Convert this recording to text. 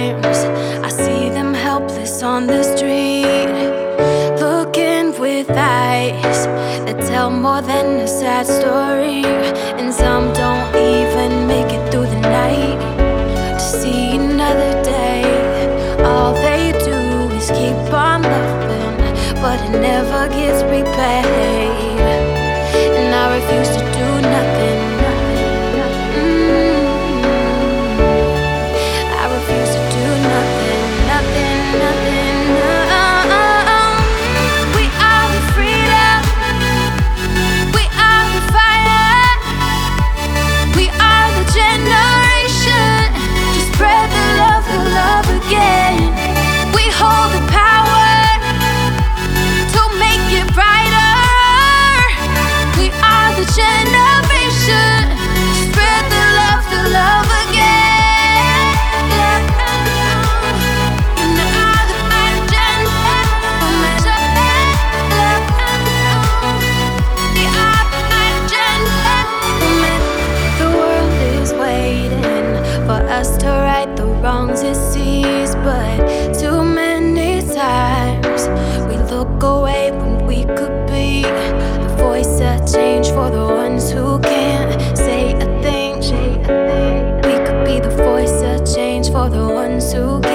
times I see them helpless on the street, looking with eyes that tell more than a sad story. And some don't even make it through the night to see another day. All they do is keep on loving, but it never gets repaid. And I refuse to do nothing. I refuse to do nothing, nothing, nothing. We are the freedom. We are the fire. We are the generation to spread the love again. We hold the power to make it brighter. We are the generation to spread the love again. The world is waiting for us to right the wrongs it sees, but too many times we look away when we could be the voice of change for the ones who can't say a thing. We could be the voice of change for the ones who can't.